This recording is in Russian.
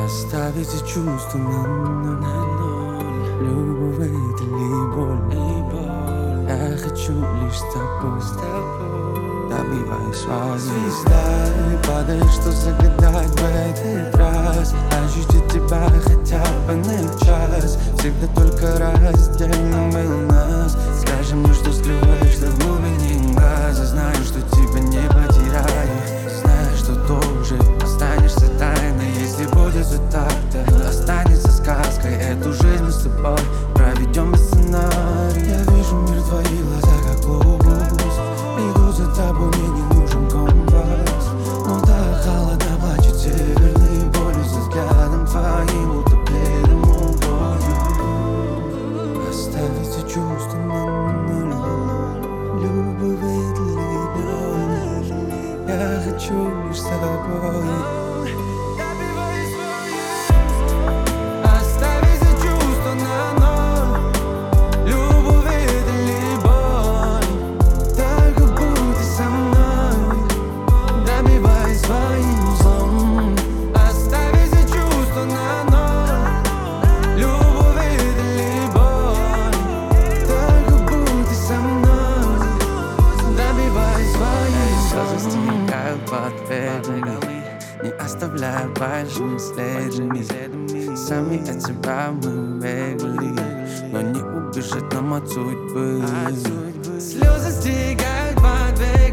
Оставить эти чувства на ноль. Любовь или боль. Я хочу лишь с тобой. Добивай свою звезда и падаешь, что загадать в этот раз. Ощутить тебя хотя бы на час. Всегда только раздельно был нас. Скажи мне, что скрываешь до глубины глаза. Знаю, что тебя не потеряю. Знаю, что тоже останешься тайной. Если будет все так, то останется сказкой. Эту жизнь мы с тобой проведем без сценария. Я вижу мир в твоих глазах, как глобус. Иду за тобой, мне не нужен компас. Но так холодно плачет северный полюс. Со взглядом твоим утопленным угодью. Оставить все чувства на ноль. Любовь или боль. Я хочу лишь с тобой. Не оставляя большими следами. Сами от себя мы бегали, но не убежать нам от судьбы. Слезы стекают по двери.